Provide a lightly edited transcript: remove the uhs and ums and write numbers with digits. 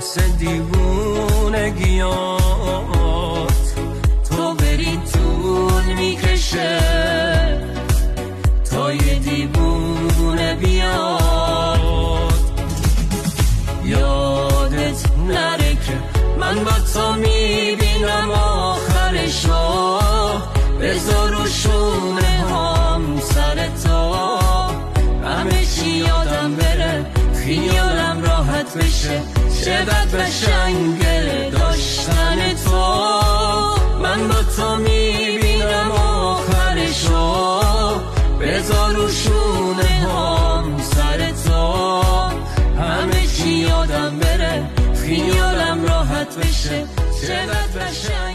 واسه دیوونگیات تو بری طول میکشه تا یه دیوونه بیاد. یادت نره که من با تو میبینم آخرشو، بذار رو شونه هم سر تو، همه چی یادم بره خیالم راحت بشه، چقدر قشنگه داشتن تو. من با تو میبینم آخرشو، بذار رو شونه هم سر تو، همه چی یادم بره خیالم راحت بشه، چقدر قشنگه.